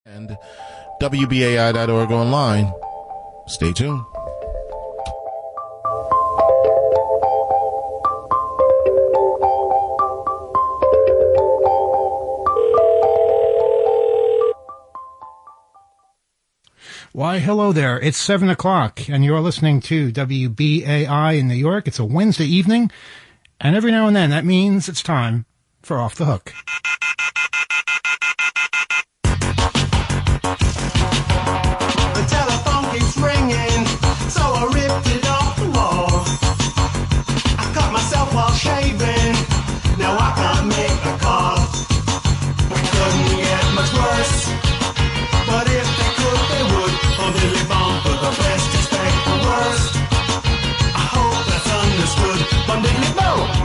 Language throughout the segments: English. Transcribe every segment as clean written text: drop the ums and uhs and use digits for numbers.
And WBAI.org online. Stay tuned. Why, hello there. It's 7 o'clock, and you're listening to WBAI in New York. It's a Wednesday evening, and every now and then that means it's time for Off the Hook. The telephone keeps ringing, so I ripped it off the wall. I cut myself while shaving, now I can't make a call. We couldn't get much worse, but if they could, they would. On Dilly Bomb, for the best, expect the worst. I hope that's understood. Bum diddly bow.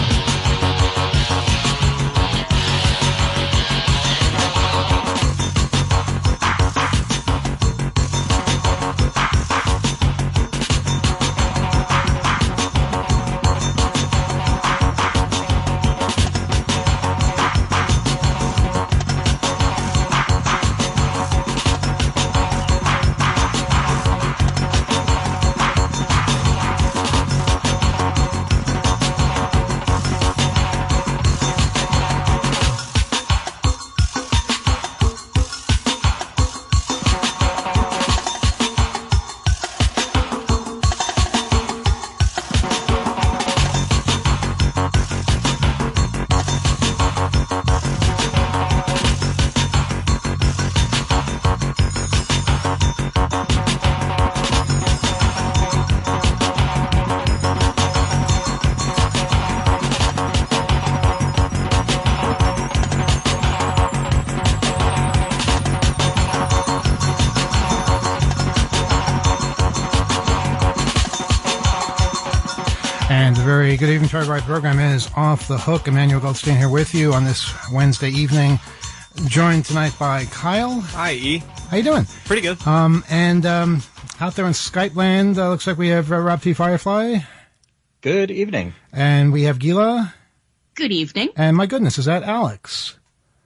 Good evening to everybody. The program is Off the Hook. Emmanuel Goldstein here with you on this Wednesday evening, joined tonight by Kyle. Hi, E. How you doing? Pretty good. And out there in Skype land, looks like we have Rob T. Firefly. Good evening. And we have Gila. Good evening. And my goodness, is that Alex?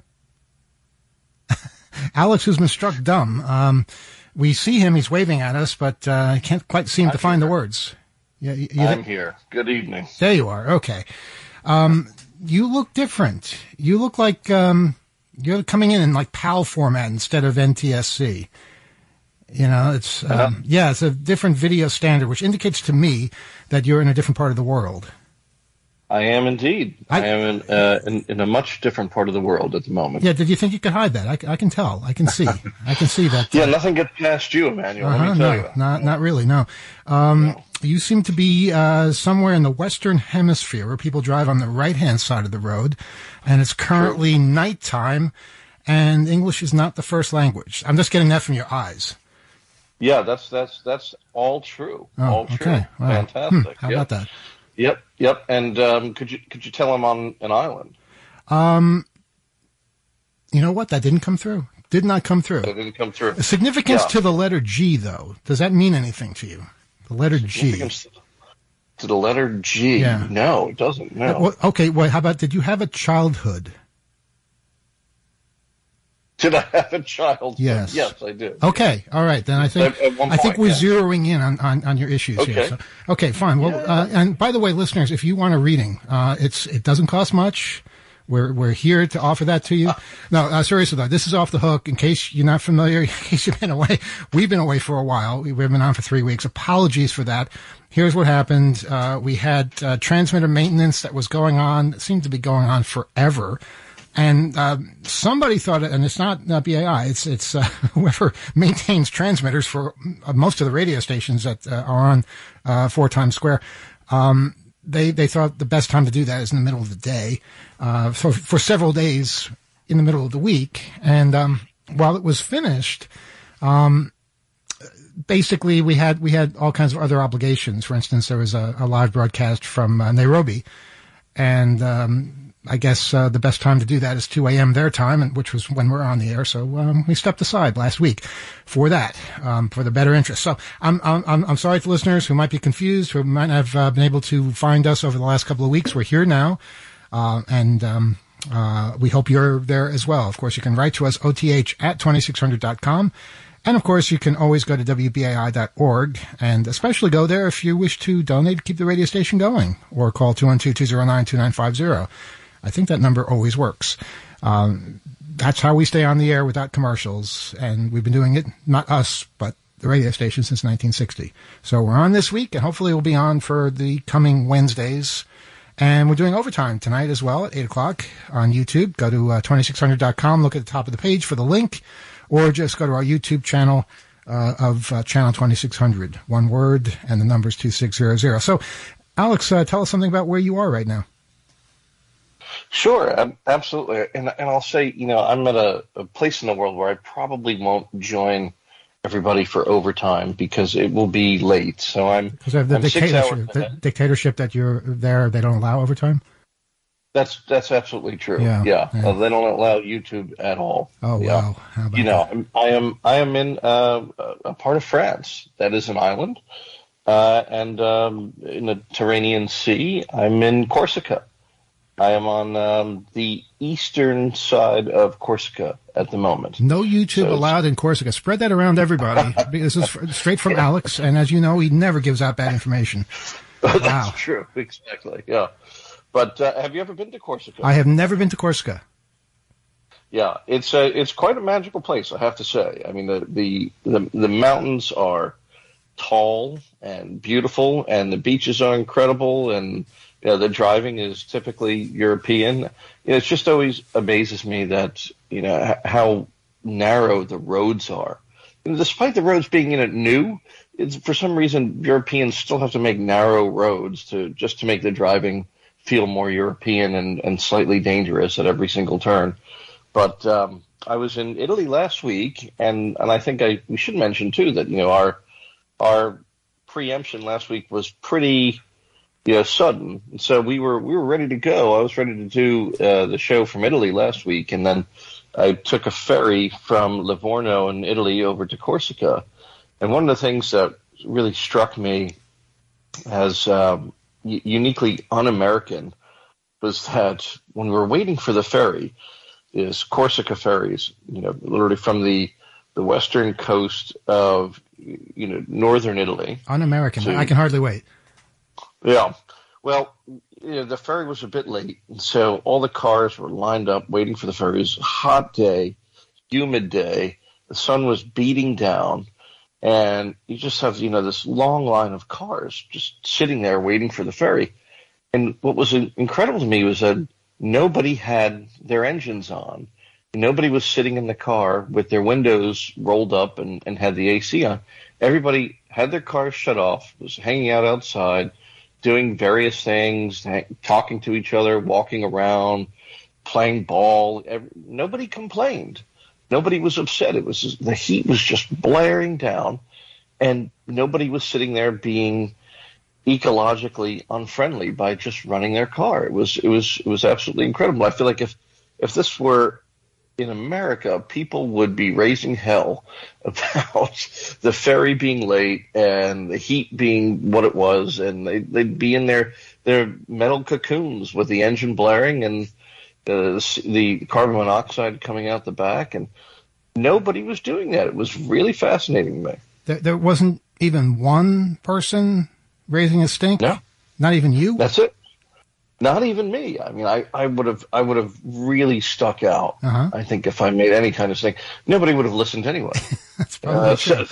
Alex, who's been struck dumb. We see him, he's waving at us, but I can't quite seem to find the words. Yeah, I'm here. Good evening. There you are. Okay. You look different. You look like you're coming in like PAL format instead of NTSC. You know, it's it's a different video standard, which indicates to me that you're in a different part of the world. I am indeed. I am in a much different part of the world at the moment. Yeah. Did you think you could hide that? I can tell. I can see. I can see that. Yeah. Nothing gets past you, Emmanuel. Let me tell you. Not really. No. No. You seem to be somewhere in the Western Hemisphere where people drive on the right-hand side of the road, and it's currently nighttime, and English is not the first language. I'm just getting that from your eyes. Yeah, that's all true. Oh, all true. Okay. Wow. Fantastic. How about that? Yep. And could you tell I'm on an island? You know what? That didn't come through. Did not come through. That didn't come through. Significance to the letter G, though. Does that mean anything to you? The letter G. To the letter G? Yeah. No, it doesn't. No. Well, okay. Well, how about, did you have a childhood? Did I have a childhood? Yes. Yes, I did. Okay. All right. Then I think we're zeroing in on your issues here. So, okay. Fine. Well, and by the way, listeners, if you want a reading, it doesn't cost much. We're here to offer that to you. No, seriously though, this is Off the Hook. In case you're not familiar, in case you've been away, we've been away for a while. We've been on for 3 weeks. Apologies for that. Here's what happened. We had transmitter maintenance that was going on. It seemed to be going on forever. And somebody thought, and it's not BAI, it's whoever maintains transmitters for most of the radio stations that are on 4 Times Square. They thought the best time to do that is in the middle of the day, for several days in the middle of the week. And while it was finished, basically we had all kinds of other obligations. For instance, there was a live broadcast from Nairobi, and I guess the best time to do that is 2 a.m. their time, which was when we're on the air. So we stepped aside last week for that, for the better interest. So I'm sorry to listeners who might be confused, who might have been able to find us over the last couple of weeks. We're here now, and We hope you're there as well. Of course, you can write to us, oth@2600.com. And of course, you can always go to WBAI.org and especially go there if you wish to donate to keep the radio station going, or call 212-209-2950. I think that number always works. That's how we stay on the air without commercials. And we've been doing it, not us, but the radio station since 1960. So we're on this week, and hopefully we'll be on for the coming Wednesdays. And we're doing overtime tonight as well at 8 o'clock on YouTube. Go to 2600.com, look at the top of the page for the link, or just go to our YouTube channel of Channel 2600. One word, and the number's 2600. So, Alex, tell us something about where you are right now. Sure, absolutely. And I'll say, I'm at a place in the world where I probably won't join everybody for overtime because it will be late. So I'm 6 hours. The dictatorship that you're there, they don't allow overtime? That's absolutely true. Yeah. They don't allow YouTube at all. Oh, yeah. Wow. How about that? I am in a part of France that is an island, and in the Tyrrhenian Sea. I'm in Corsica. I am on the eastern side of Corsica at the moment. No YouTube allowed in Corsica. Spread that around everybody. This is straight from Alex, and as you know, he never gives out bad information. That's true. Exactly. Yeah. But have you ever been to Corsica? I have never been to Corsica. Yeah, it's quite a magical place, I have to say. I mean, the mountains are tall and beautiful, and the beaches are incredible, and the driving is typically European. It just always amazes me that how narrow the roads are. Despite the roads being new, for some reason Europeans still have to make narrow roads to make the driving feel more European and slightly dangerous at every single turn. But I was in Italy last week, and I think we should mention too that our preemption last week was pretty sudden. So we were ready to go. I was ready to do the show from Italy last week, and then I took a ferry from Livorno in Italy over to Corsica. And one of the things that really struck me as uniquely un-American was that when we were waiting for the ferry, is Corsica ferries, literally from the western coast of northern Italy. Un-American. I can hardly wait. Yeah. Well, the ferry was a bit late, and so all the cars were lined up waiting for the ferry. It was a hot day, humid day. The sun was beating down, and you just have this long line of cars just sitting there waiting for the ferry. And what was incredible to me was that nobody had their engines on. Nobody was sitting in the car with their windows rolled up and had the AC on. Everybody had their cars shut off, was hanging out outside, doing various things, talking to each other, walking around, playing ball. Nobody complained. Nobody was upset. It was the heat was just blaring down, and nobody was sitting there being ecologically unfriendly by just running their car. It was absolutely incredible. I feel like if this were in America, people would be raising hell about the ferry being late and the heat being what it was, and they'd be in their metal cocoons with the engine blaring and the carbon monoxide coming out the back, and nobody was doing that. It was really fascinating to me. There wasn't even one person raising a stink? No. Not even you? That's it. Not even me. I mean, I would have really stuck out. Uh-huh. I think if I made any kind of thing, nobody would have listened anyway. That's probably true.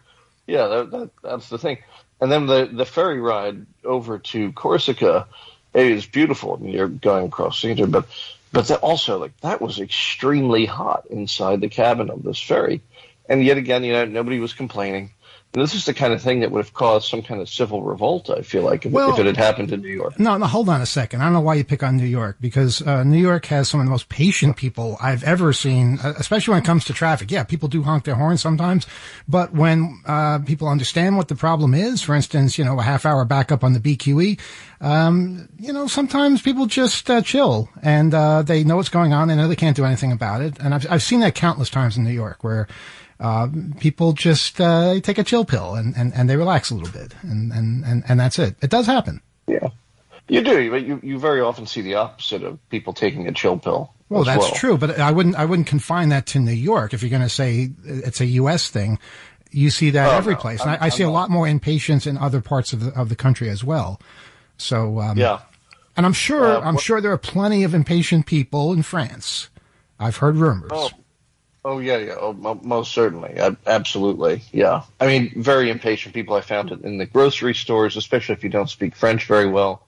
That's the thing. And then the ferry ride over to Corsica, it is beautiful. I mean, you're going across Caesar, but also that was extremely hot inside the cabin of this ferry, and yet again, nobody was complaining. And this is the kind of thing that would have caused some kind of civil revolt, I feel like, if it had happened in New York. No, hold on a second. I don't know why you pick on New York, because New York has some of the most patient people I've ever seen, especially when it comes to traffic. Yeah, people do honk their horns sometimes, but when people understand what the problem is, for instance, a half-hour backup on the BQE, sometimes people just chill, and they know what's going on. They know they can't do anything about it. And I've seen that countless times in New York, where people just take a chill pill and they relax a little bit, and that's it. It does happen. Yeah. You do, but you very often see the opposite of people taking a chill pill. Well, that's true, but I wouldn't confine that to New York. If you're going to say it's a U.S. thing, you see that every place. And I see a lot more impatience in other parts of the country as well. So yeah, and I'm sure there are plenty of impatient people in France. I've heard rumors. Oh yeah. Oh, most certainly, absolutely. Yeah, I mean, very impatient people. I found it in the grocery stores, especially if you don't speak French very well.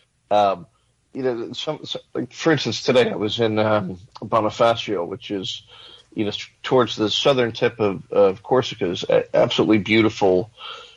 Like, for instance, today I was in Bonifacio, which is, towards the southern tip of Corsica's absolutely beautiful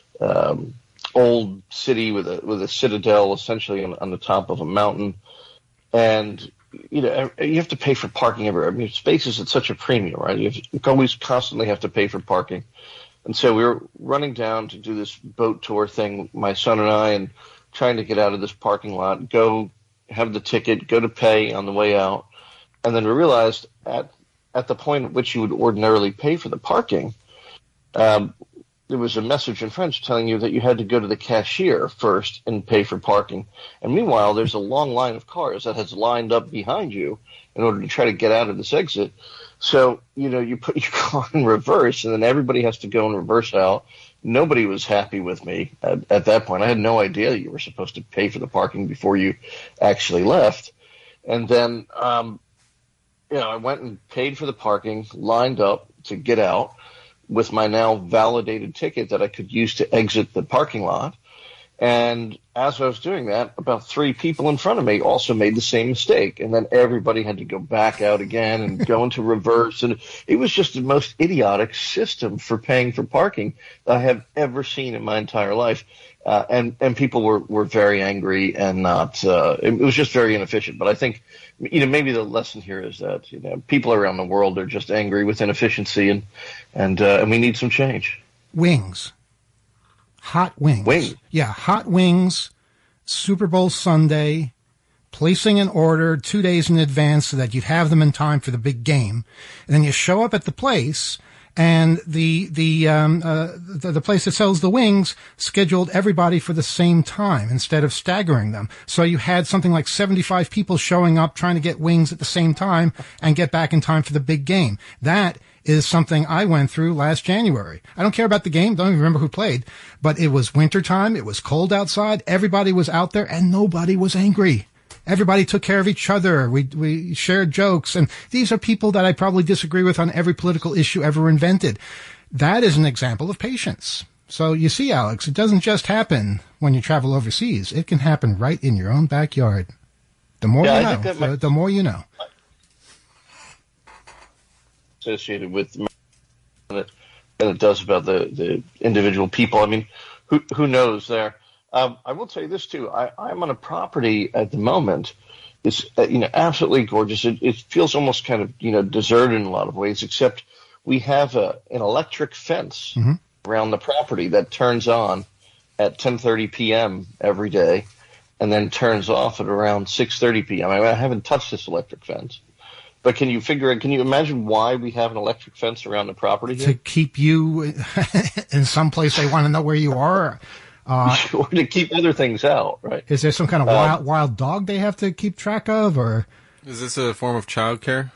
old city with a citadel essentially on the top of a mountain, and you have to pay for parking everywhere. I mean, space is at such a premium, right? You always constantly have to pay for parking, and so we were running down to do this boat tour thing, my son and I, and trying to get out of this parking lot, go have the ticket, go to pay on the way out, and then we realized at the point at which you would ordinarily pay for the parking, there was a message in French telling you that you had to go to the cashier first and pay for parking. And meanwhile, there's a long line of cars that has lined up behind you in order to try to get out of this exit. So, you put your car in reverse, and then everybody has to go in reverse out. Nobody was happy with me at that point. I had no idea that you were supposed to pay for the parking before you actually left. And then, I went and paid for the parking, lined up to get out with my now validated ticket that I could use to exit the parking lot. And as I was doing that, about 3 people in front of me also made the same mistake. And then everybody had to go back out again and go into reverse. And it was just the most idiotic system for paying for parking that I have ever seen in my entire life. And people were very angry and it was just very inefficient. But I think, maybe the lesson here is that, people around the world are just angry with inefficiency and we need some change. Wings. Hot wings. Yeah, hot wings, Super Bowl Sunday, placing an order 2 days in advance so that you'd have them in time for the big game. And then you show up at the place, and the place that sells the wings scheduled everybody for the same time instead of staggering them. So you had something like 75 people showing up trying to get wings at the same time and get back in time for the big game. That is something I went through last January. I don't care about the game. Don't even remember who played, but it was wintertime. It was cold outside. Everybody was out there and nobody was angry. Everybody took care of each other. We shared jokes. And these are people that I probably disagree with on every political issue ever invented. That is an example of patience. So you see, Alex, it doesn't just happen when you travel overseas. It can happen right in your own backyard. The more you know, the more you know. Associated with than it does about the individual people. I mean, who knows there? I will tell you this too. I'm on a property at the moment. It's absolutely gorgeous. It feels almost kind of deserted in a lot of ways, except we have an electric fence around the property that turns on at 10:30 p.m. every day, and then turns off at around 6:30 p.m. I haven't touched this electric fence. But can you imagine why we have an electric fence around the property here? To keep you in some place they want to know where you are? Or to keep other things out, right? Is there some kind of wild dog they have to keep track of, or? Is this a form of childcare?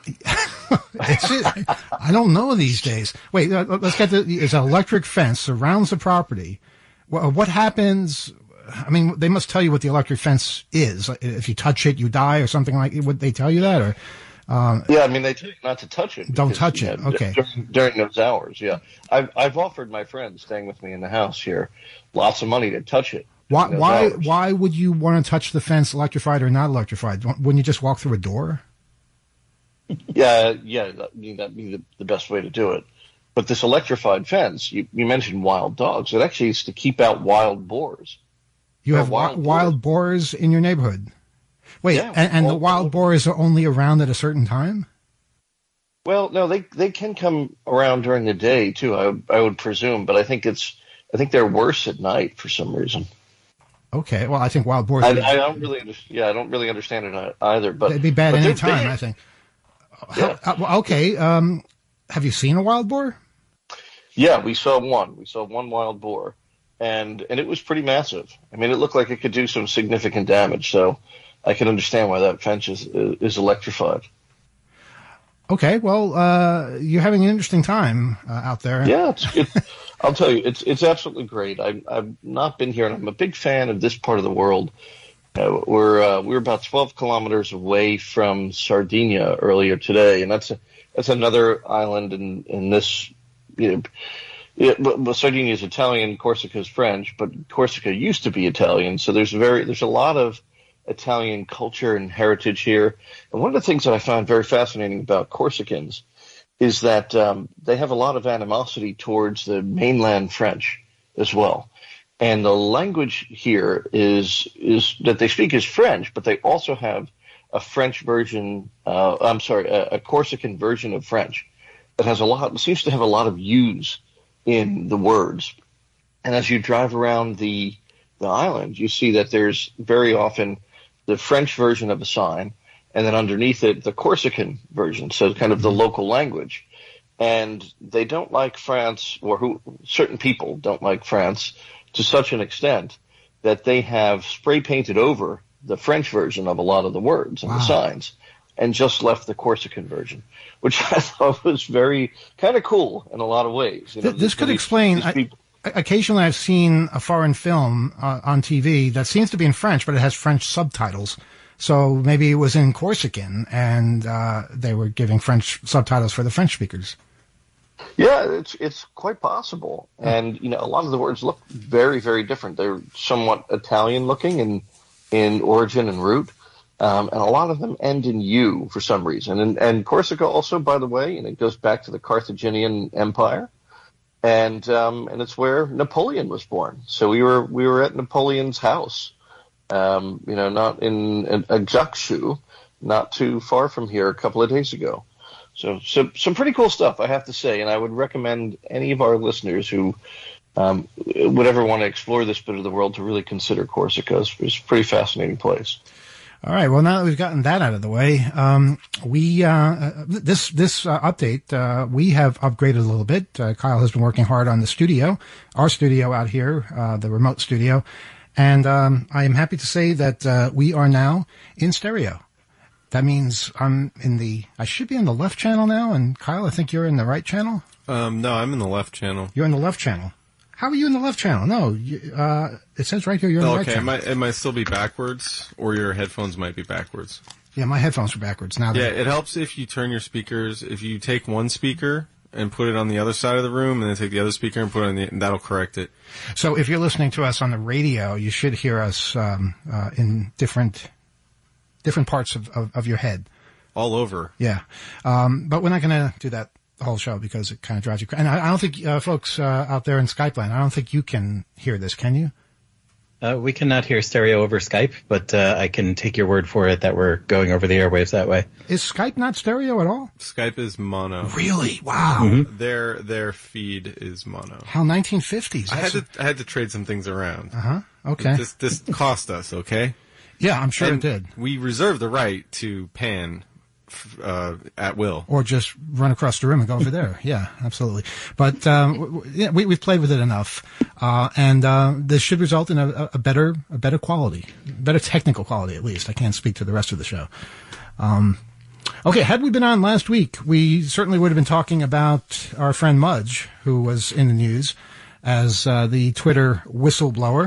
I don't know these days. Wait, let's get there's an electric fence surrounds the property. What happens? I mean, they must tell you what the electric fence is. If you touch it, you die or something like it. Would they tell you that, or? Yeah, I mean, they tell you not to touch it. Don't touch it. Okay. During those hours, yeah. I've offered my friends staying with me in the house here lots of money to touch it. Why would you want to touch the fence, electrified or not electrified? Wouldn't you just walk through a door? Yeah. That'd be the best way to do it. But this electrified fence, you mentioned wild dogs. It actually is to keep out wild boars. You have wild boars in your neighborhood. Wait, yeah, and the wild boars are only around at a certain time? Well, no, they can come around during the day too. I would presume, but I think they're worse at night for some reason. Okay, well, I think wild boars. I don't really understand it either. But they'd be bad any time, I think. Yeah. Okay. Have you seen a wild boar? Yeah, we saw one. We saw one wild boar, and it was pretty massive. I mean, it looked like it could do some significant damage. So I can understand why that fence is electrified. Okay, well, you're having an interesting time out there. Yeah, I'll tell you, it's absolutely great. I've not been here, and I'm a big fan of this part of the world. We're about 12 kilometers away from Sardinia earlier today, and that's another island in this. But Sardinia is Italian, Corsica is French, but Corsica used to be Italian, so there's a lot of Italian culture and heritage here. And one of the things that I find very fascinating about Corsicans is that they have a lot of animosity towards the mainland French as well. And the language here is that they speak is French, but they also have a French version. A Corsican version of French that seems to have a lot of U's in the words. And as you drive around the island, you see that there's very often the French version of a sign, and then underneath it, the Corsican version, so kind of the local language. And they don't like France, or certain people don't like France to such an extent that they have spray painted over the French version of a lot of the words and the signs and just left the Corsican version, which I thought was very kind of cool in a lot of ways. This could explain... Occasionally I've seen a foreign film on TV that seems to be in French, but it has French subtitles. So maybe it was in Corsican, and they were giving French subtitles for the French speakers. Yeah, it's quite possible. And, a lot of the words look very, very different. They're somewhat Italian-looking in origin and root, and a lot of them end in U for some reason. And Corsica also, by the way, and it goes back to the Carthaginian Empire. And it's where Napoleon was born. So we were at Napoleon's house, not in Ajaccio, not too far from here a couple of days ago. So some pretty cool stuff, I have to say. And I would recommend any of our listeners who would ever want to explore this bit of the world to really consider Corsica. It's a pretty fascinating place. All right. Well, now that we've gotten that out of the way, this update, we have upgraded a little bit. Kyle has been working hard on the studio, our studio out here, the remote studio. And, I am happy to say that, we are now in stereo. That means I should be on the left channel now. And Kyle, I think you're in the right channel. No, I'm in the left channel. You're in the left channel. How are you in the left channel? No, it says right here you're in the right channel. It might still be backwards, or your headphones might be backwards. Yeah, my headphones are backwards now. Yeah, it helps if you turn your speakers. If you take one speaker and put it on the other side of the room, and then take the other speaker and put it on that'll correct it. So if you're listening to us on the radio, you should hear us in different parts of your head. All over. Yeah, but we're not going to do that the whole show because it kind of drives you crazy. And I don't think, folks out there in Skype land, I don't think you can hear this, can you? We cannot hear stereo over Skype, but I can take your word for it that we're going over the airwaves that way. Is Skype not stereo at all? Skype is mono. Really? Wow. Mm-hmm. Their feed is mono. How 1950s? I had to trade some things around. Okay. This cost us, okay? Yeah, I'm sure it did. We reserve the right to pan at will, or just run across the room and go over there. Yeah, absolutely. But we've played with it enough, and this should result in a better quality, better technical quality at least. I can't speak to the rest of the show. Okay, had we been on last week, we certainly would have been talking about our friend Mudge, who was in the news as the Twitter whistleblower.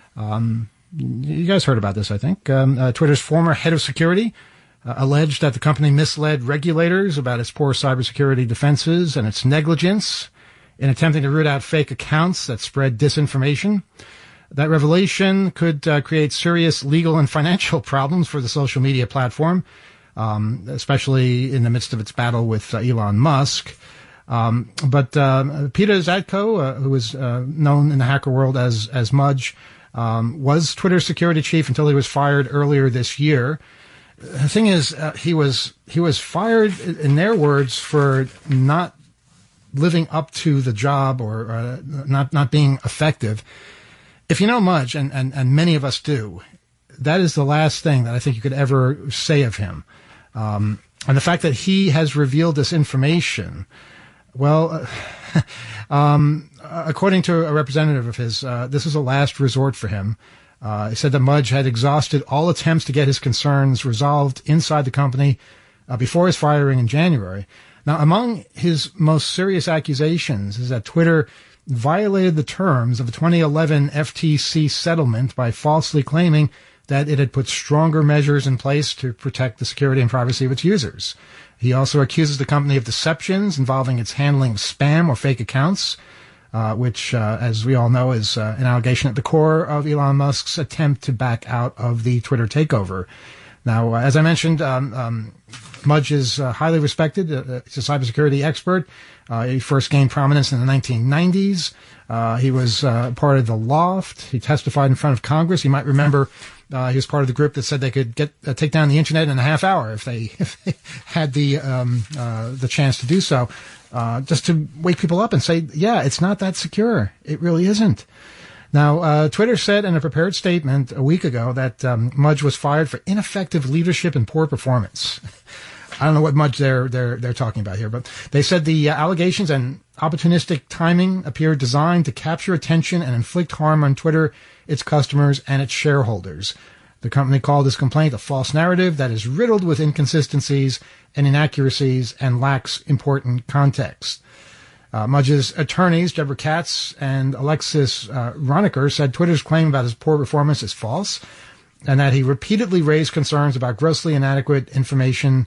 You guys heard about this, I think. Twitter's former head of security alleged that the company misled regulators about its poor cybersecurity defenses and its negligence in attempting to root out fake accounts that spread disinformation. That revelation could create serious legal and financial problems for the social media platform, especially in the midst of its battle with Elon Musk. But Peter Zatko, who is known in the hacker world as Mudge, was Twitter's security chief until he was fired earlier this year. The thing is, he was fired, in their words, for not living up to the job or not being effective. If you know Mudge, and many of us do, that is the last thing that I think you could ever say of him. And the fact that he has revealed this information, well, according to a representative of his, this is a last resort for him. He said that Mudge had exhausted all attempts to get his concerns resolved inside the company before his firing in January. Now, among his most serious accusations is that Twitter violated the terms of the 2011 FTC settlement by falsely claiming that it had put stronger measures in place to protect the security and privacy of its users. He also accuses the company of deceptions involving its handling of spam or fake accounts, which, as we all know, is an allegation at the core of Elon Musk's attempt to back out of the Twitter takeover. Now, as I mentioned, Mudge is highly respected. He's a cybersecurity expert. He first gained prominence in the 1990s. He was part of the Loft. He testified in front of Congress. You might remember he was part of the group that said they could take down the internet in a half hour if they had the chance to do so. Just to wake people up and say, yeah, it's not that secure. It really isn't. Now, Twitter said in a prepared statement a week ago that Mudge was fired for ineffective leadership and poor performance. I don't know what Mudge they're talking about here, but they said the allegations and opportunistic timing appear designed to capture attention and inflict harm on Twitter, its customers, and its shareholders. The company called this complaint a false narrative that is riddled with inconsistencies and inaccuracies and lacks important context. Mudge's attorneys, Deborah Katz and Alexis Roniker, said Twitter's claim about his poor performance is false and that he repeatedly raised concerns about grossly inadequate information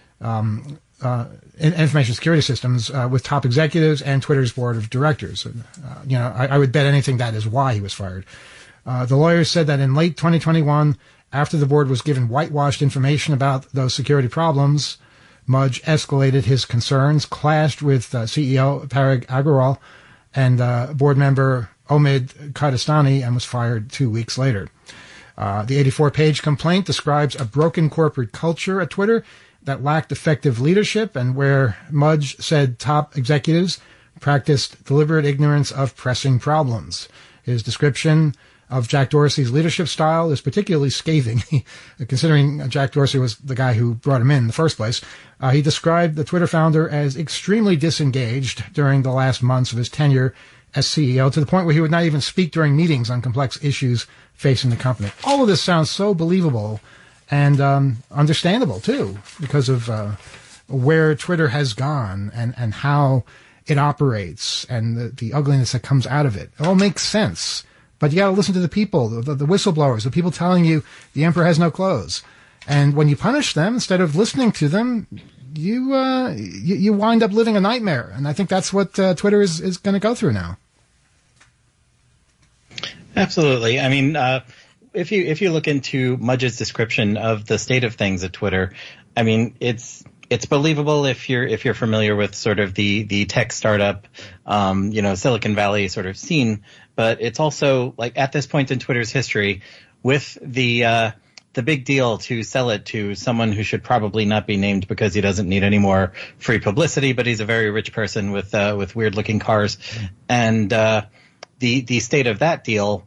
security systems with top executives and Twitter's board of directors. I would bet anything that is why he was fired. The lawyers said that in late 2021, after the board was given whitewashed information about those security problems, Mudge escalated his concerns, clashed with CEO Parag Agrawal and board member Omid Kardestani, and was fired 2 weeks later. The 84-page complaint describes a broken corporate culture at Twitter that lacked effective leadership and where Mudge said top executives practiced deliberate ignorance of pressing problems. His description of Jack Dorsey's leadership style is particularly scathing, considering Jack Dorsey was the guy who brought him in the first place. He described the Twitter founder as extremely disengaged during the last months of his tenure as CEO, to the point where he would not even speak during meetings on complex issues facing the company. All of this sounds so believable and understandable, too, because of where Twitter has gone and how it operates and the ugliness that comes out of it. It all makes sense. But you got to listen to the people, the whistleblowers, the people telling you the emperor has no clothes. And when you punish them, instead of listening to them, you wind up living a nightmare. And I think that's what Twitter is going to go through now. Absolutely. I mean, if you look into Mudge's description of the state of things at Twitter, I mean, it's believable if you're familiar with sort of the tech startup, Silicon Valley sort of scene. But it's also, like, at this point in Twitter's history, with the big deal to sell it to someone who should probably not be named because he doesn't need any more free publicity, but he's a very rich person with weird looking cars, and the state of that deal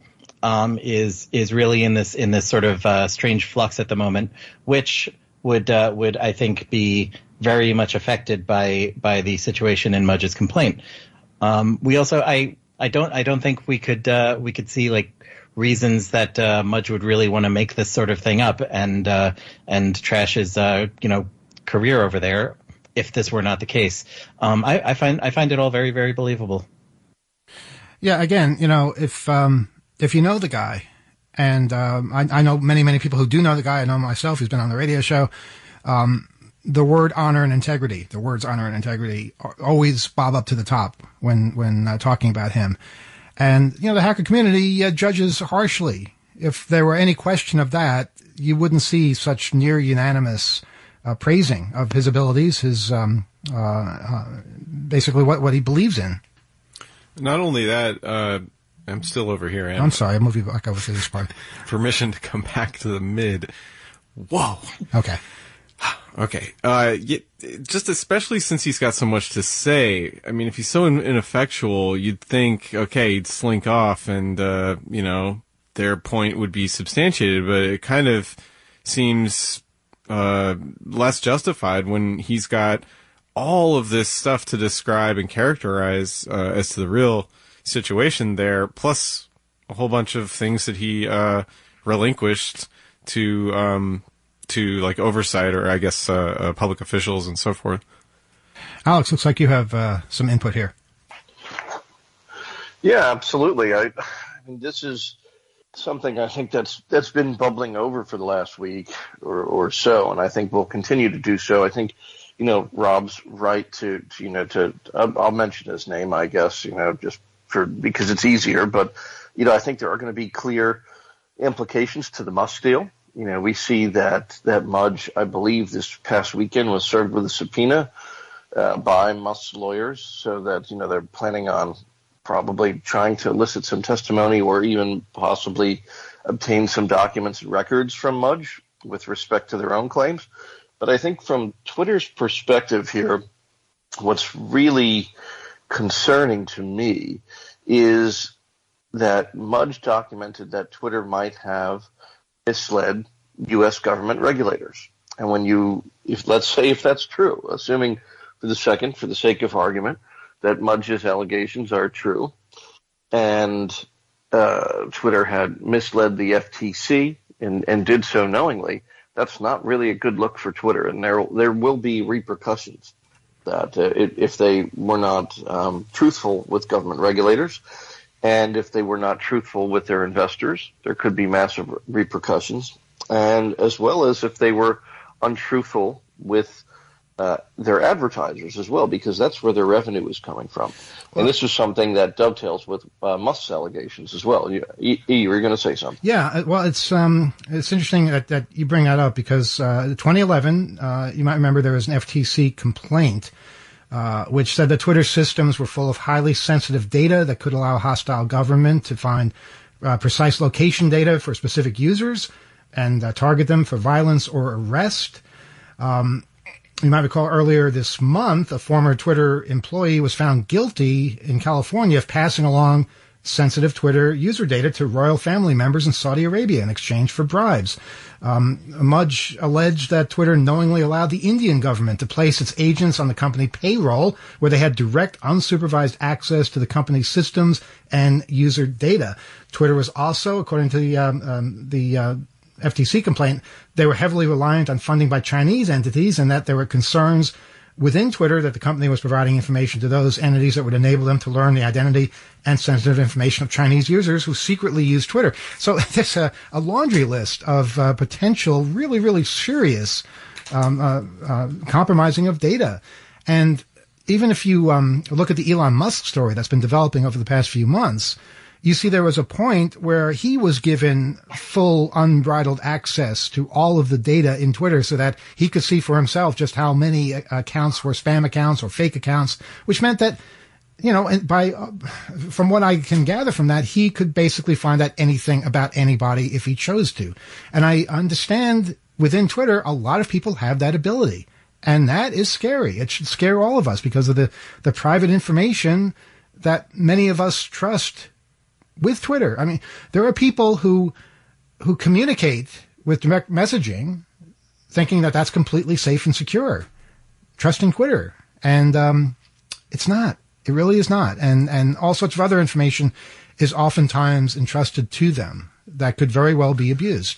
is really in this sort of strange flux at the moment, which would I think be very much affected by the situation in Mudge's complaint. We also I don't think we could see like reasons that Mudge would really want to make this sort of thing up and trash his career over there if this were not the case. I find it all very, very believable. Yeah, again, if you know the guy, and I know many people who do know the guy. I know myself, who's been on the radio show. The words honor and integrity always bob up to the top when talking about him. And, the hacker community judges harshly. If there were any question of that, you wouldn't see such near unanimous praising of his abilities, his basically what he believes in. Not only that, I'm still over here. I'm sorry, I'll move you back over to this part. Permission to come back to the mid. Whoa. Okay. Okay. Just especially since he's got so much to say. I mean, if he's so ineffectual, you'd think, okay, he'd slink off and, their point would be substantiated, but it kind of seems, less justified when he's got all of this stuff to describe and characterize, as to the real situation there, plus a whole bunch of things that he relinquished to like oversight, or I guess public officials and so forth. Alex, looks like you have some input here. Yeah, absolutely. I mean, this is something I think that's been bubbling over for the last week or so, and I think will continue to do so. I think, Rob's right to I'll mention his name, I guess, just because it's easier, but, I think there are going to be clear implications to the Musk deal. We see that Mudge, I believe this past weekend, was served with a subpoena by Musk's lawyers, so that, they're planning on probably trying to elicit some testimony or even possibly obtain some documents and records from Mudge with respect to their own claims. But I think from Twitter's perspective here, what's really concerning to me is that Mudge documented that Twitter might have misled U.S. government regulators. And if that's true, assuming for the sake of argument, that Mudge's allegations are true, and Twitter had misled the FTC and did so knowingly, that's not really a good look for Twitter, and there will be repercussions that if they were not truthful with government regulators, and if they were not truthful with their investors, there could be massive repercussions, and as well as if they were untruthful with their advertisers as well, because that's where their revenue is coming from. And this is something that dovetails with Musk's allegations as well. You were going to say something. Yeah, well, it's interesting that you bring that up, because 2011, you might remember there was an FTC complaint which said that Twitter systems were full of highly sensitive data that could allow a hostile government to find precise location data for specific users and target them for violence or arrest. You might recall earlier this month, a former Twitter employee was found guilty in California of passing along sensitive Twitter user data to royal family members in Saudi Arabia in exchange for bribes. Mudge alleged that Twitter knowingly allowed the Indian government to place its agents on the company payroll, where they had direct, unsupervised access to the company's systems and user data. Twitter was also, according to the FTC complaint, they were heavily reliant on funding by Chinese entities, and that there were concerns within Twitter that the company was providing information to those entities that would enable them to learn the identity and sensitive information of Chinese users who secretly use Twitter. So there's a laundry list of potential really, really serious compromising of data. And even if you look at the Elon Musk story that's been developing over the past few months, you see there was a point where he was given full unbridled access to all of the data in Twitter so that he could see for himself just how many accounts were spam accounts or fake accounts, which meant that, from what I can gather from that, he could basically find out anything about anybody if he chose to. And I understand within Twitter, a lot of people have that ability. And that is scary. It should scare all of us because of the private information that many of us trust with Twitter. I mean, there are people who communicate with direct messaging thinking that that's completely safe and secure, trusting Twitter. And it's not. It really is not. And all sorts of other information is oftentimes entrusted to them that could very well be abused.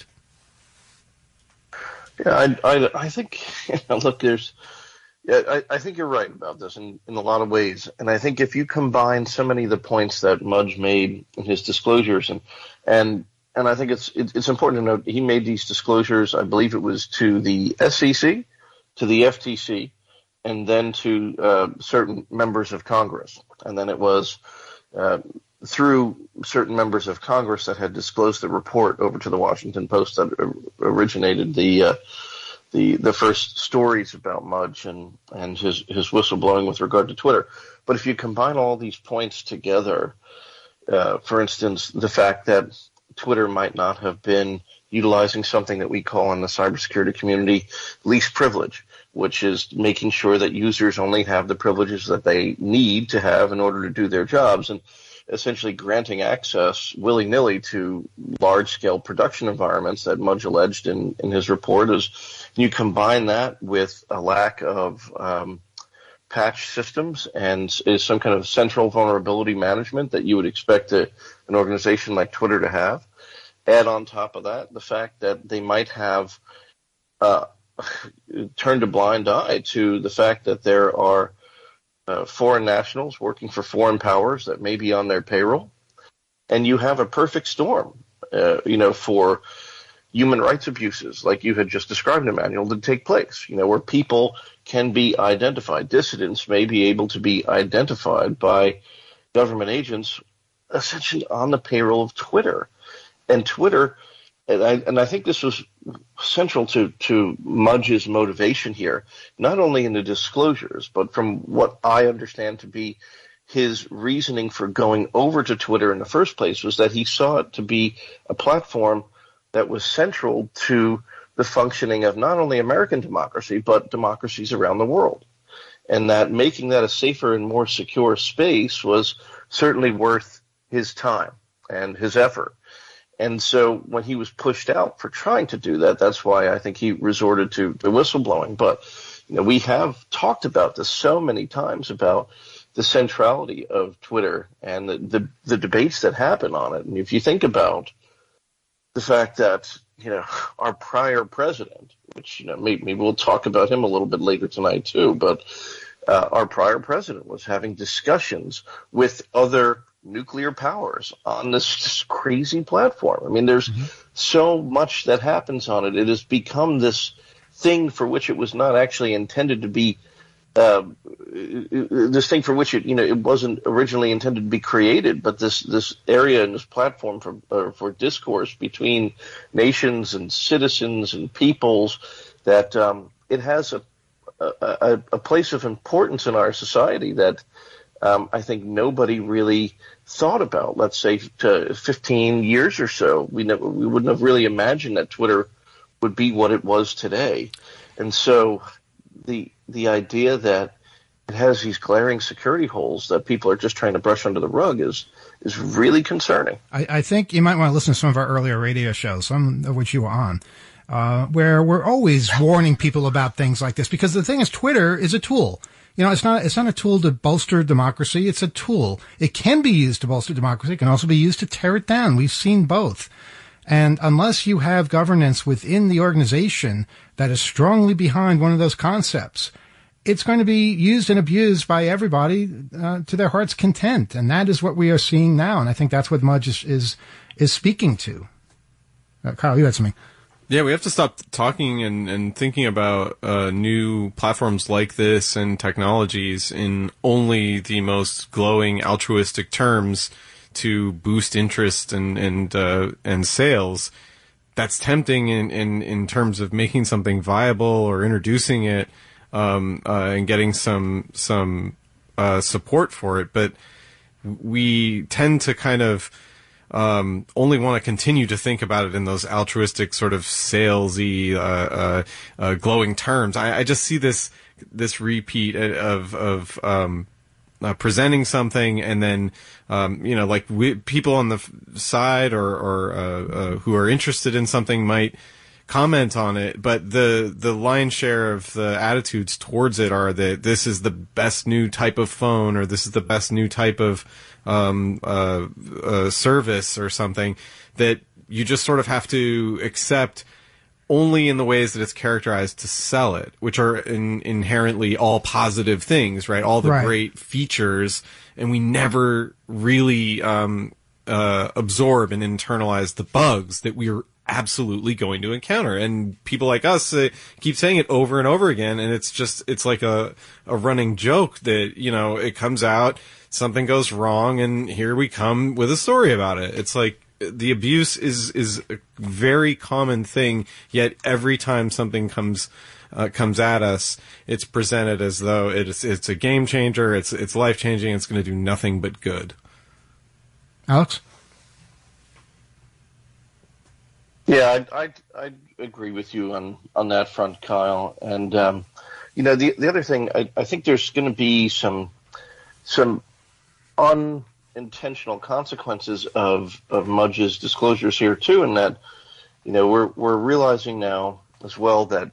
Yeah, I think, look, I think you're right about this in a lot of ways. And I think if you combine so many of the points that Mudge made in his disclosures, and I think it's important to note he made these disclosures, I believe it was to the SEC, to the FTC, and then to certain members of Congress. And then it was through certain members of Congress that had disclosed the report over to the Washington Post that originated the first stories about Mudge and his whistleblowing with regard to Twitter. But if you combine all these points together, for instance, the fact that Twitter might not have been utilizing something that we call in the cybersecurity community least privilege, which is making sure that users only have the privileges that they need to have in order to do their jobs, and essentially granting access willy-nilly to large-scale production environments that Mudge alleged in his report. Is you combine that with a lack of patch systems and is some kind of central vulnerability management that you would expect an organization like Twitter to have. Add on top of that the fact that they might have turned a blind eye to the fact that there are foreign nationals working for foreign powers that may be on their payroll. And you have a perfect storm, for human rights abuses, like you had just described, Emmanuel, to take place, where people can be identified. Dissidents may be able to be identified by government agents essentially on the payroll of Twitter. And Twitter, and I think this was central to Mudge's motivation here, not only in the disclosures, but from what I understand to be his reasoning for going over to Twitter in the first place, was that he saw it to be a platform that was central to the functioning of not only American democracy, but democracies around the world. And that making that a safer and more secure space was certainly worth his time and his effort. And so when he was pushed out for trying to do that, that's why I think he resorted to whistleblowing. But we have talked about this so many times, about the centrality of Twitter and the debates that happen on it. And if you think about the fact that, our prior president, which, maybe we'll talk about him a little bit later tonight too, but our prior president was having discussions with other nuclear powers on this crazy platform. I mean, there's so much that happens on it. It has become this thing for which it was not actually intended to be, this thing for which it wasn't originally intended to be created, but this area and this platform for discourse between nations and citizens and peoples, that it has a place of importance in our society that I think nobody really thought about. Let's say 15 years or so, we wouldn't have really imagined that Twitter would be what it was today. And so the idea that it has these glaring security holes that people are just trying to brush under the rug is really concerning. I think you might want to listen to some of our earlier radio shows, some of which you were on, where we're always warning people about things like this, because the thing is, Twitter is a tool. It's not a tool to bolster democracy. It's a tool. It can be used to bolster democracy. It can also be used to tear it down. We've seen both. And unless you have governance within the organization that is strongly behind one of those concepts, it's going to be used and abused by everybody to their heart's content. And that is what we are seeing now. And I think that's what Mudge is speaking to. Kyle, you had something. Yeah, we have to stop talking and thinking about new platforms like this and technologies in only the most glowing altruistic terms to boost interest and sales. That's tempting in terms of making something viable or introducing it and getting some support for it. But we tend to kind of only want to continue to think about it in those altruistic sort of salesy glowing terms. I just see this repeat of presenting something, and then people on the side or who are interested in something might comment on it, but the lion's share of the attitudes towards it are that this is the best new type of phone, or this is the best new type of service or something, that you just sort of have to accept only in the ways that it's characterized to sell it, which are inherently all positive things, right? All the great features, and we never really absorb and internalize the bugs that we're absolutely going to encounter. And people like us keep saying it over and over again, and it's like a running joke that, it comes out, something goes wrong, and here we come with a story about it. It's like the abuse is a very common thing, yet every time something comes at us, it's presented as though it's a game changer, it's life changing, it's going to do nothing but good. Alex? Yeah, I agree with you on that front, Kyle. And the other thing, I think there's going to be some unintentional consequences of Mudge's disclosures here too, in that we're realizing now as well that,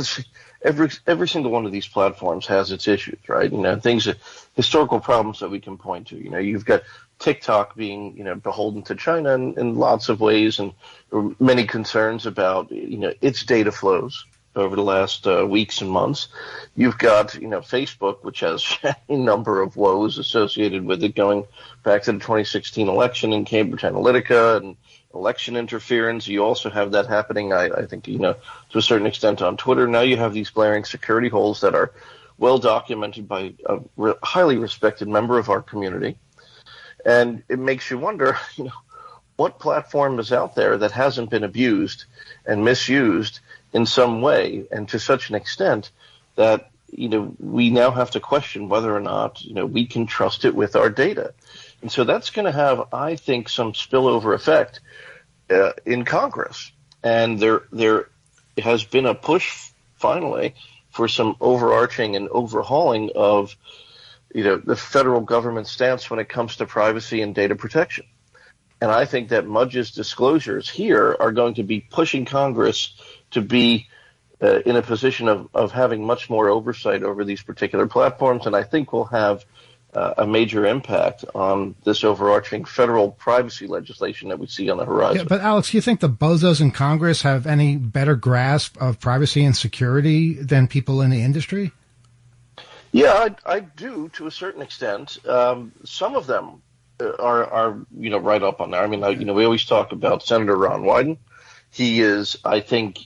every single one of these platforms has its issues, right? Historical problems that we can point to. You've got TikTok being, beholden to China in lots of ways, and many concerns about, its data flows over the last weeks and months. You've got, Facebook, which has a number of woes associated with it, going back to the 2016 election in Cambridge Analytica and election interference. You also have that happening, I think, to a certain extent on Twitter. Now you have these glaring security holes that are well documented by a highly respected member of our community. And it makes you wonder, what platform is out there that hasn't been abused and misused in some way, and to such an extent that, we now have to question whether or not, we can trust it with our data. And so that's going to have, I think, some spillover effect in Congress. And there has been a push, finally, for some overarching and overhauling of, the federal government stance when it comes to privacy and data protection. And I think that Mudge's disclosures here are going to be pushing Congress to be in a position of having much more oversight over these particular platforms, and I think will have a major impact on this overarching federal privacy legislation that we see on the horizon. Yeah, but Alex, do you think the bozos in Congress have any better grasp of privacy and security than people in the industry? Yeah, I do, to a certain extent. Some of them are right up on there. I mean, we always talk about Senator Ron Wyden. He is, I think,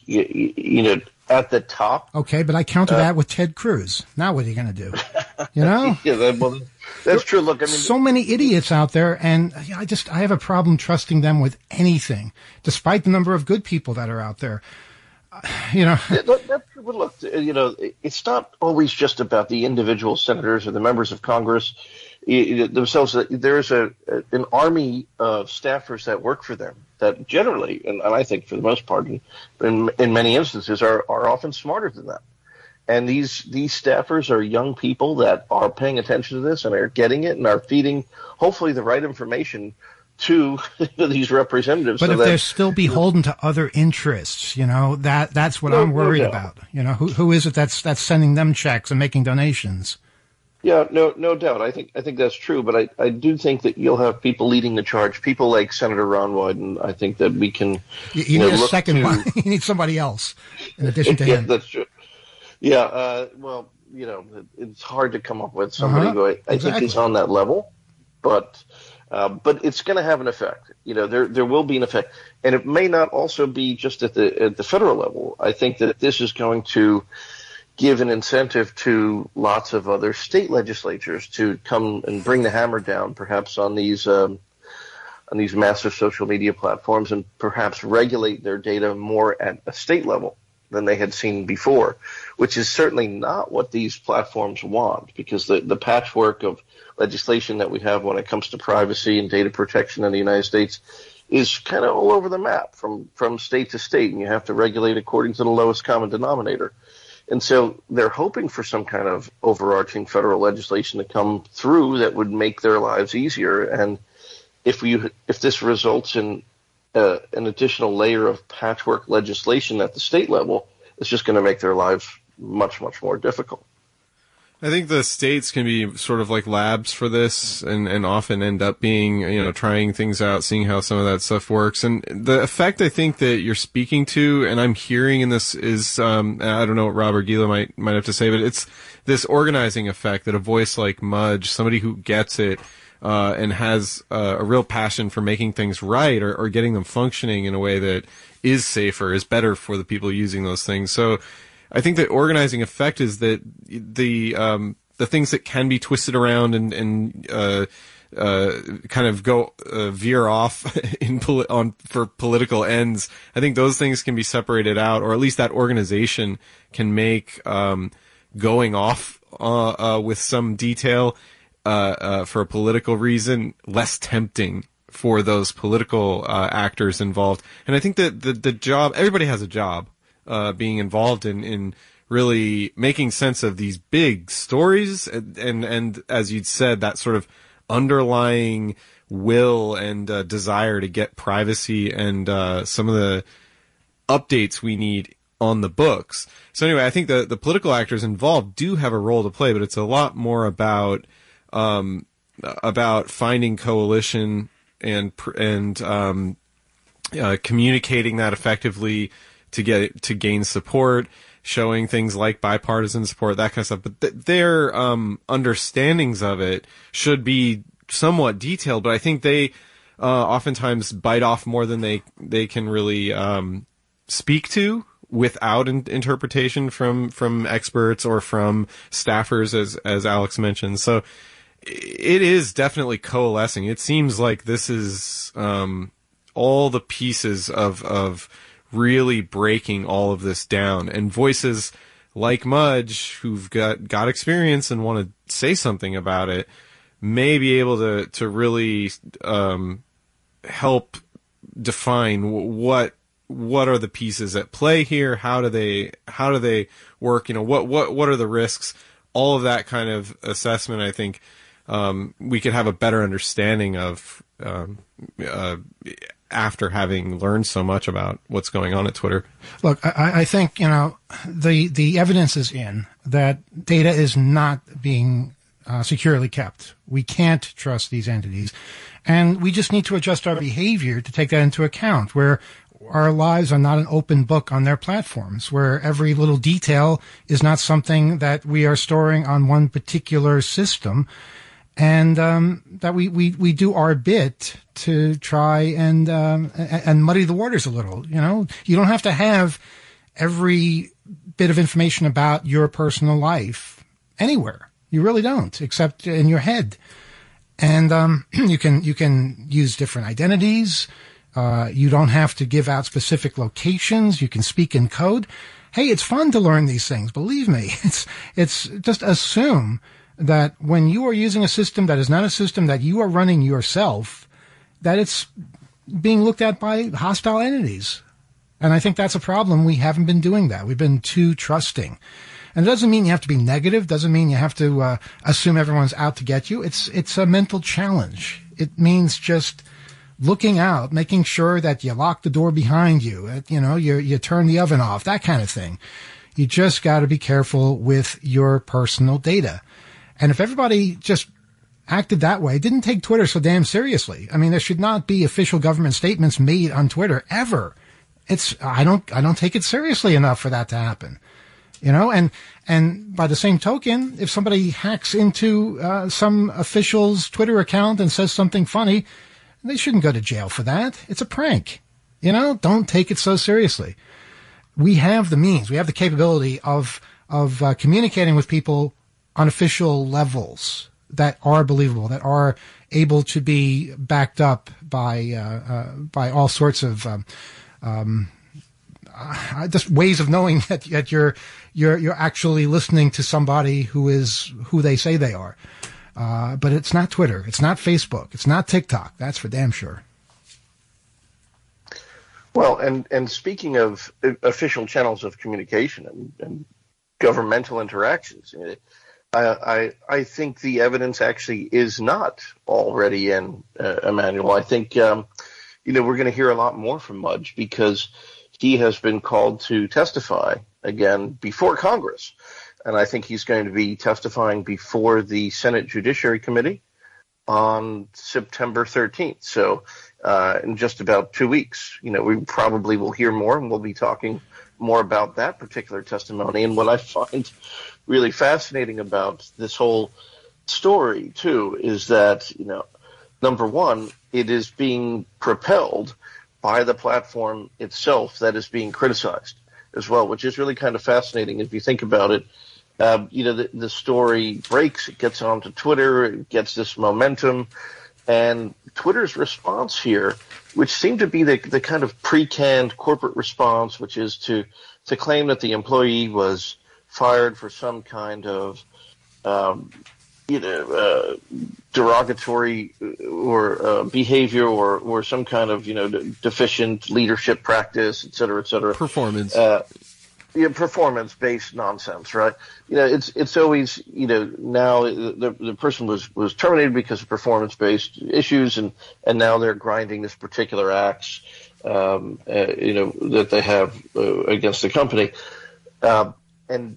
at the top. Okay, but I counter that with Ted Cruz. Now what are you going to do? Yeah, that's true. Look, so many idiots out there, and I have a problem trusting them with anything, despite the number of good people that are out there. That's true. But look, it's not always just about the individual senators or the members of Congress themselves. There's an army of staffers that work for them that generally, and I think for the most part, in many instances, are often smarter than them. And these staffers are young people that are paying attention to this and are getting it and are feeding, hopefully, the right information to these representatives. But if they're still beholden to other interests, that's what I'm worried about. Who is it that's sending them checks and making donations? Yeah, no doubt. I think that's true, but I do think that you'll have people leading the charge. People like Senator Ron Wyden. I think that we can. You need a second one. You need somebody else in addition to him. Yeah, that's true. Yeah. Well, it's hard to come up with somebody who I think is on that level, but it's going to have an effect. There will be an effect, and it may not also be just at the federal level. I think that this is going to give an incentive to lots of other state legislatures to come and bring the hammer down, perhaps on these massive social media platforms, and perhaps regulate their data more at a state level than they had seen before, which is certainly not what these platforms want, because the patchwork of legislation that we have when it comes to privacy and data protection in the United States is kind of all over the map from state to state, and you have to regulate according to the lowest common denominator. And so they're hoping for some kind of overarching federal legislation to come through that would make their lives easier. And if this results in an additional layer of patchwork legislation at the state level, it's just going to make their lives much, much more difficult. I think the states can be sort of like labs for this, and often end up being, trying things out, seeing how some of that stuff works. And the effect I think that you're speaking to, and I'm hearing in this, is, I don't know what Robert Gila might have to say, but it's this organizing effect that a voice like Mudge, somebody who gets it, and has a real passion for making things right, or getting them functioning in a way that is safer, is better for the people using those things. So I think the organizing effect is that the things that can be twisted around and kind of go veer off for political ends, I think those things can be separated out, or at least that organization can make going off with some detail for a political reason less tempting for those political actors involved. And I think that the job, everybody has a job. Being involved in really making sense of these big stories, and as you'd said, that sort of underlying will and desire to get privacy and some of the updates we need on the books. So anyway, I think the political actors involved do have a role to play, but it's a lot more about finding coalition and communicating that effectively to gain support, showing things like bipartisan support, that kind of stuff. But their understandings of it should be somewhat detailed. But I think they oftentimes bite off more than they can really speak to without interpretation from experts or from staffers, as Alex mentioned. So it is definitely coalescing. It seems like this is all the pieces of really breaking all of this down, and voices like Mudge, who've got experience and want to say something about it, may be able to really help define what are the pieces at play here, how do they work, what are the risks, all of that kind of assessment. I think we could have a better understanding of after having learned so much about what's going on at Twitter. Look, I think, the evidence is in that data is not being securely kept. We can't trust these entities. And we just need to adjust our behavior to take that into account, where our lives are not an open book on their platforms, where every little detail is not something that we are storing on one particular system. And that we do our bit to try and muddy the waters a little. You don't have to have every bit of information about your personal life anywhere. You really don't, except in your head. And you can use different identities. You don't have to give out specific locations. You can speak in code. Hey, it's fun to learn these things. Believe me, it's just assume that when you are using a system that is not a system that you are running yourself, that it's being looked at by hostile entities. And I think that's a problem. We haven't been doing that. We've been too trusting. And it doesn't mean you have to be negative. Doesn't mean you have to assume everyone's out to get you. It's a mental challenge. It means just looking out, making sure that you lock the door behind you. You turn the oven off, that kind of thing. You just got to be careful with your personal data. And if everybody just acted that way, didn't take Twitter so damn seriously. I mean, there should not be official government statements made on Twitter ever. I don't take it seriously enough for that to happen. And by the same token, if somebody hacks into some official's Twitter account and says something funny, they shouldn't go to jail for that. It's a prank. Don't take it so seriously. We have the means, we have the capability of communicating with people on official levels that are believable, that are able to be backed up by all sorts of just ways of knowing that you're actually listening to somebody who is who they say they are. But it's not Twitter, it's not Facebook, it's not TikTok. That's for damn sure. Well, and speaking of official channels of communication and governmental interactions, I think the evidence actually is not already in Emmanuel. I think we're going to hear a lot more from Mudge, because he has been called to testify again before Congress, and I think he's going to be testifying before the Senate Judiciary Committee on September 13th. So in just about 2 weeks, we probably will hear more, and we'll be talking more about that particular testimony. And what I find really fascinating about this whole story, too, is that, number one, it is being propelled by the platform itself that is being criticized as well, which is really kind of fascinating if you think about it. The story breaks, it gets onto Twitter, it gets this momentum, and Twitter's response here, which seemed to be the kind of pre-canned corporate response, which is to claim that the employee was fired for some kind of derogatory or behavior or some kind of deficient leadership practice, et cetera, et cetera. Performance. Performance-based nonsense, right? It's always now the person was terminated because of performance-based issues, and now they're grinding this particular axe that they have against the company. And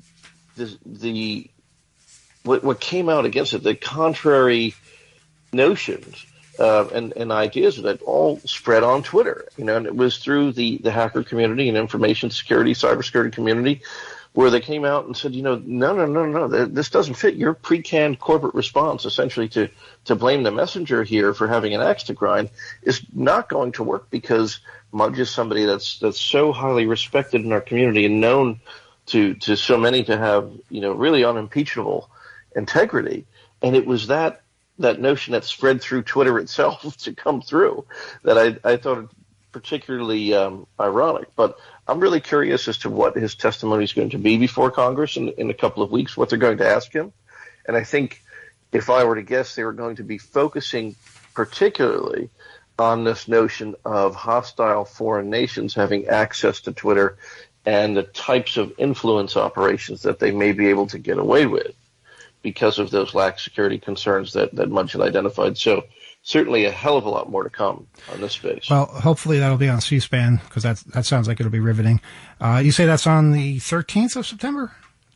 what came out against it, the contrary notions and ideas that all spread on Twitter, and it was through the hacker community and information security, cybersecurity community, where they came out and said, no, this doesn't fit your pre-canned corporate response, essentially to blame the messenger here for having an axe to grind, is not going to work, because Mudge is somebody that's so highly respected in our community and known to so many to have, really unimpeachable integrity. And it was that notion that spread through Twitter itself to come through that I thought particularly ironic. But I'm really curious as to what his testimony is going to be before Congress in a couple of weeks, what they're going to ask him. And I think if I were to guess, they were going to be focusing particularly on this notion of hostile foreign nations having access to Twitter and the types of influence operations that they may be able to get away with because of those lax security concerns that Mudge had identified. So certainly a hell of a lot more to come on this space. Well, hopefully that'll be on C-SPAN, because that sounds like it'll be riveting. You say that's on the 13th of September?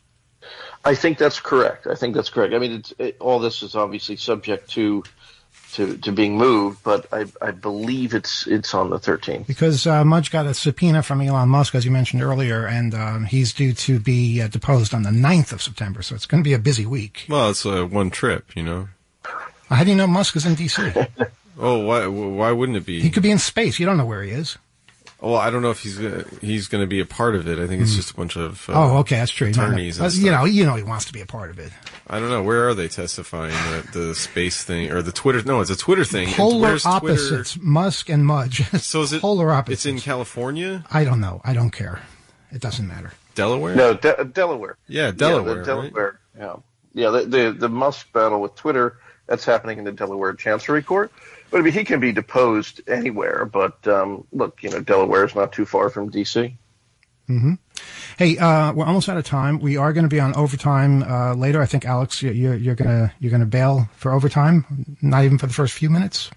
I think that's correct. I mean, all this is obviously subject to being moved, but I believe it's on the 13th. Because Mudge got a subpoena from Elon Musk, as you mentioned earlier, and he's due to be deposed on the 9th of September, so it's going to be a busy week. Well, it's one trip, How do you know Musk is in D.C.? Oh, why wouldn't it be? He could be in space. You don't know where he is. Well, I don't know if he's going to be a part of it. I think it's just a bunch of okay, that's true. attorneys. And stuff. He wants to be a part of it. I don't know. Where are they testifying? The space thing or the Twitter? No, it's a Twitter thing. Polar opposites, Twitter? Musk and Mudge. So is it polar opposites? It's in California? I don't know. I don't care. It doesn't matter. Delaware? No, Delaware. Yeah, Delaware. Yeah, Delaware. Right? Yeah. The Musk battle with Twitter, that's happening in the Delaware Chancery Court. But I mean, he can be deposed anywhere. But look, Delaware is not too far from D.C. Mm-hmm. Hey, we're almost out of time. We are going to be on overtime later. I think, Alex, you're gonna bail for overtime. Not even for the first few minutes.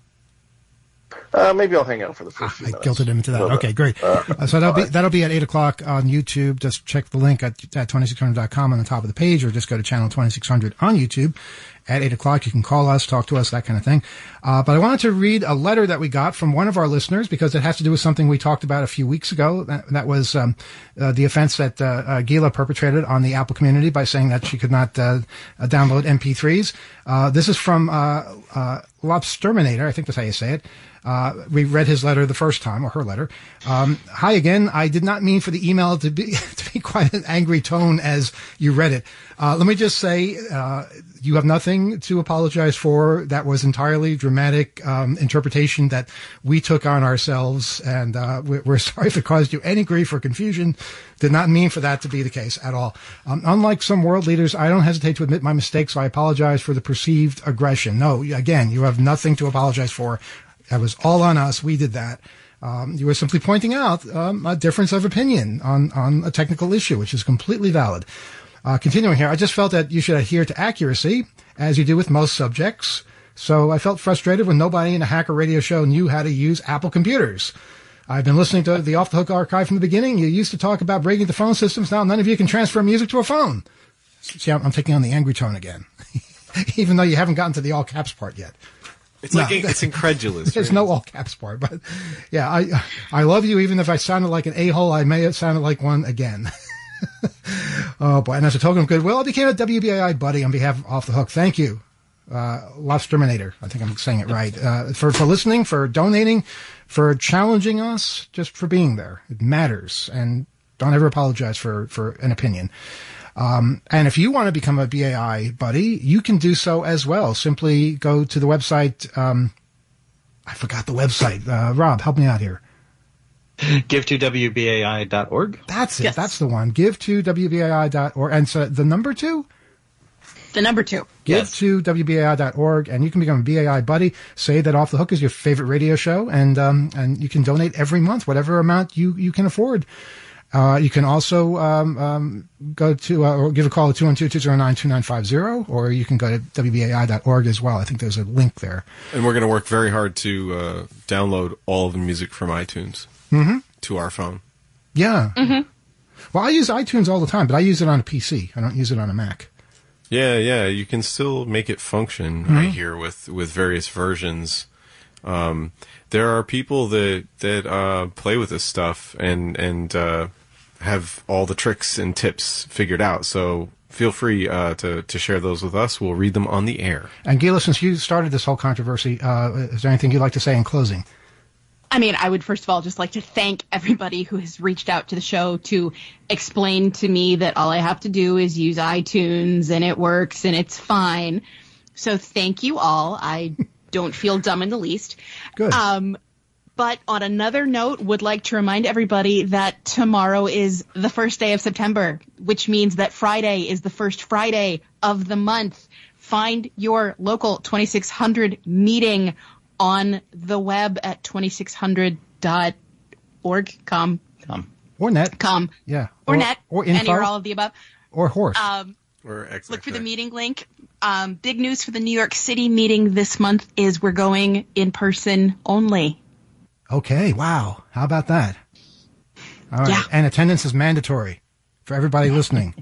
Maybe I'll hang out for the first few minutes. I guilted him into that. Okay, great. So that'll be at 8:00 on YouTube. Just check the link at 2600.com on the top of the page, or just go to channel 2600 on YouTube. At 8:00, you can call us, talk to us, that kind of thing. But I wanted to read a letter that we got from one of our listeners, because it has to do with something we talked about a few weeks ago. That was the offense that Gila perpetrated on the Apple community by saying that she could not download MP3s. This is from Lobsterminator, I think that's how you say it. We read his letter the first time, or her letter. Hi again. I did not mean for the email to be quite an angry tone as you read it. Let me just say, you have nothing to apologize for. That was entirely dramatic interpretation that we took on ourselves, and we're sorry if it caused you any grief or confusion. Did not mean for that to be the case at all. Unlike some world leaders, I don't hesitate to admit my mistakes, so I apologize for the perceived aggression. No, again, you have nothing to apologize for. That was all on us. We did that. You were simply pointing out a difference of opinion on a technical issue, which is completely valid. Continuing here, I just felt that you should adhere to accuracy, as you do with most subjects. So I felt frustrated when nobody in a hacker radio show knew how to use Apple computers. I've been listening to the Off the Hook archive from the beginning. You used to talk about breaking the phone systems. Now none of you can transfer music to a phone. See, I'm taking on the angry tone again, even though you haven't gotten to the all caps part yet. It's like it's incredulous. There's no all caps part, but yeah, I love you. Even if I sounded like an a-hole, I may have sounded like one again. Oh boy! And as a token of goodwill, I became a WBAI buddy on behalf of Off the Hook. Thank you, Lobsterminator. I think I'm saying it right. For listening, for donating, for challenging us, just for being there. It matters, and don't ever apologize for an opinion. And if you want to become a BAI buddy, you can do so as well. Simply go to the website. I forgot the website. Rob, help me out here. Give2WBAI.org. That's it. Yes. That's the one. Give2WBAI.org. And so the number 2? The number 2. Give2WBAI.org, and you can become a BAI buddy. Say that Off the Hook is your favorite radio show, and you can donate every month, whatever amount you can afford. You can also go to or give a call at 212-209-2950, or you can go to WBAI.org as well. I think there's a link there. And we're going to work very hard to download all of the music from iTunes. to our phone. Yeah. Mm-hmm. Well, I use iTunes all the time, but I use it on a PC. I don't use it on a Mac. Yeah. You can still make it function right here with various versions. There are people that play with this stuff and have all the tricks and tips figured out. So feel free to share those with us. We'll read them on the air. And Gila, since you started this whole controversy, is there anything you'd like to say in closing? I mean, I would first of all just like to thank everybody who has reached out to the show to explain to me that all I have to do is use iTunes and it works and it's fine. So thank you all. I don't feel dumb in the least. Good. But on another note, would like to remind everybody that tomorrow is the first day of September, which means that Friday is the first Friday of the month. Find your local 2600 meeting on the web at 2600.org. Or net. Yeah. Or net. Or info. Any or all of the above. Or horse. Or look for the meeting link. Big news for the New York City meeting this month is we're going in person only. Okay. Wow. How about that? All right. Yeah. And attendance is mandatory for everybody listening.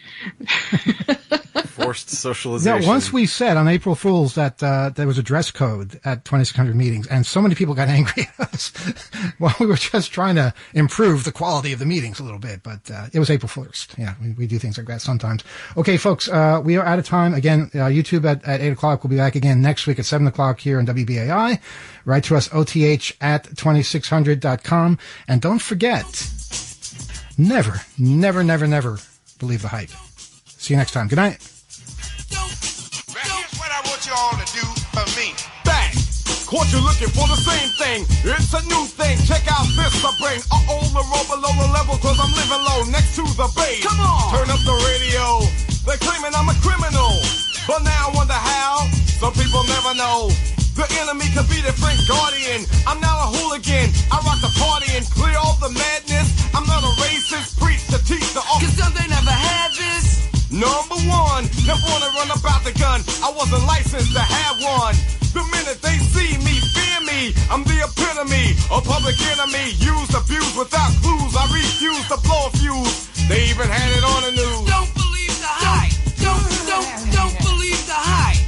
Forced socialization. Yeah, once we said on April Fool's that there was a dress code at 2600 meetings, and so many people got angry at us. Well, we were just trying to improve the quality of the meetings a little bit, but it was April 1st. Yeah, we do things like that sometimes. Okay, folks, we are out of time. Again, YouTube at 8 o'clock. We'll be back again next week at 7 o'clock here on WBAI. Write to us, oth@2600.com. And don't forget, never believe the hype. See you next time. Good night. Here's what I want you all to do for me. Bang! Caught you looking for the same thing. It's a new thing. Check out this I bring. The roll below the level, cause I'm living low next to the base. Come on! Turn up the radio. They're claiming I'm a criminal. But now I wonder how. Some people never know. The enemy could be the Frank Guardian. I'm not a hooligan. I rock the party and clear all the madness. I'm not a racist. Preach to teach the office. Cause some they never had this. Number one, never wanna run about the gun. I wasn't licensed to have one. The minute they see me, fear me. I'm the epitome of public enemy. Used, abused without clues. I refuse to blow a fuse. They even had it on the news. Don't believe the hype. Don't believe the hype.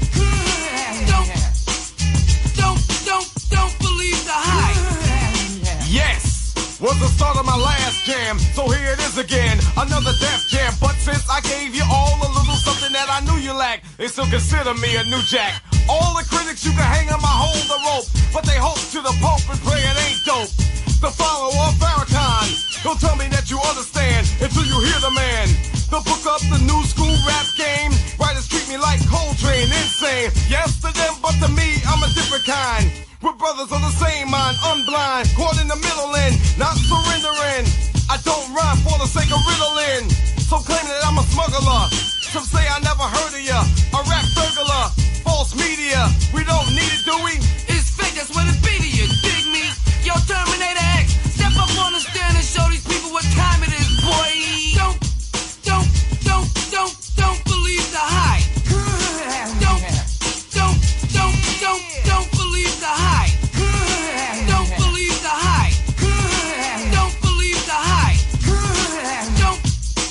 Don't believe the hype. Yes, was the start of my last jam. So here it is again, another Def Jam. But since I gave you all a little something that I knew you lacked, they still consider me a new jack. All the critics you can hang on my hold the rope, but they hope to the Pope and pray it ain't dope. The follower of Farrakhan, don't tell me that you understand until you hear the man. The book up the new school rap game. Writers treat me like Coltrane, insane. Yes to them, but to me, I'm a different kind. We're brothers of the same mind, unblind, caught in the middle and not surrendering. I don't rhyme for the sake of riddling. So claim that I'm a smuggler. Some say I never heard of ya. A rap burglar, false media. We don't need it, do we? It's fake, that's what it be to you. Dig me? Yo, Terminator X, step up on the stand and show these people what time it is, boy. Don't believe the hype. Don't believe the hype. Don't believe the hype. Don't believe the hype. Don't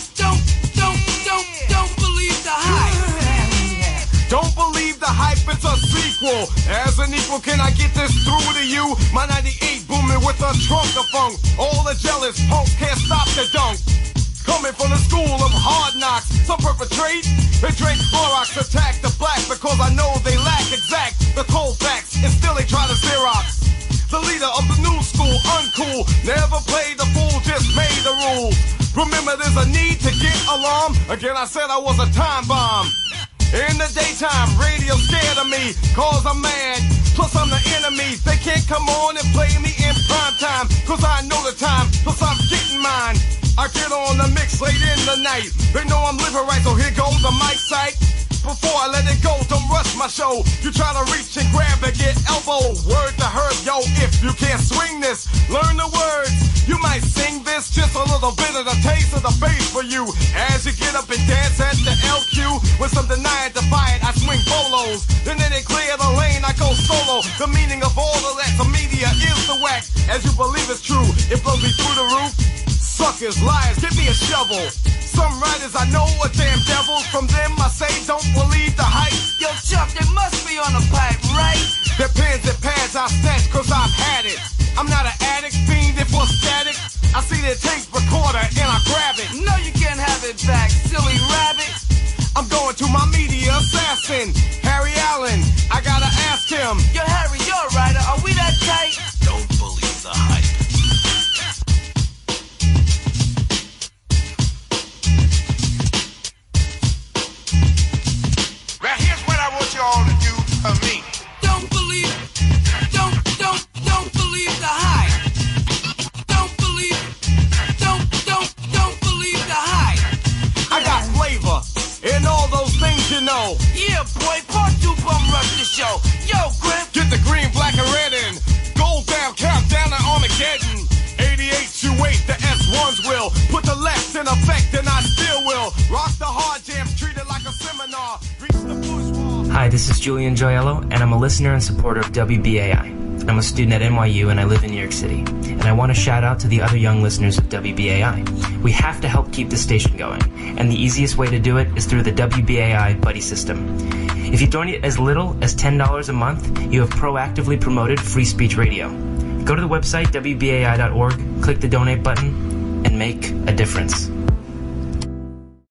believe the hype. Don't believe the hype, it's a sequel. As an equal, can I get this through to you? My 98 booming with a trunk of funk. All the jealous punks can't stop the dunk. Coming from the school of hard knocks, some perpetrate. They drink Clorox, attack the black because I know they lack exact the cold facts, and still they try to Xerox. The leader of the new school, uncool, never played the fool, just made the rules. Remember, there's a need to get alarm. Again, I said I was a time bomb. In the daytime, radio scared of me, cause I'm mad. Plus I'm the enemy, they can't come on and play me in prime time, cause I know the time, plus I'm getting mine. I get on the mix late in the night. They know I'm living right, so here goes the mic sight. Before I let it go, don't rush my show. You try to reach and grab and get elbow. Word to Herb, yo, if you can't swing this, learn the words. You might sing this, just a little bit of the taste of the bass for you. As you get up and dance at the LQ, with some deny it, defy it, I swing bolos. Then they clear the lane, I go solo. The meaning of all of that to media is the wax. fact, as you believe it's true, it blows me through the roof. Suckers, liars, give me a shovel. Some writers I know are damn devils. From them I say don't believe the hype. Yo, Chuck, they must be on the pipe, right? Their pens and pads I snatch cause I've had it. I'm not an addict, fiend for static. I see their tape recorder and I grab it. No, you can't have it back, silly rabbit. I'm going to my media assassin, Harry Allen. I gotta ask him. Yo, Harry, you're a writer. Are we that tight? Don't believe the hype. Now here's what I want you all to do for me. Don't believe the hype. Don't believe the hype. I got flavor and all those things you know. Yeah, boy, part 2 bum rush the show. Yo, Griff. Get the green, black, and red in. Gold down, countdown to Armageddon. 8828, the S1s will put the left in effect, and I still will rock the hard jams, treat it like a seminar. Reach the bourgeois. Hi, this is Julian Joyello, and I'm a listener and supporter of WBAI. I'm a student at NYU, and I live in New York City. And I want to shout out to the other young listeners of WBAI. We have to help keep the station going, and the easiest way to do it is through the WBAI Buddy System. If you donate as little as $10 a month, you have proactively promoted free speech radio. Go to the website, WBAI.org, click the donate button, and make a difference.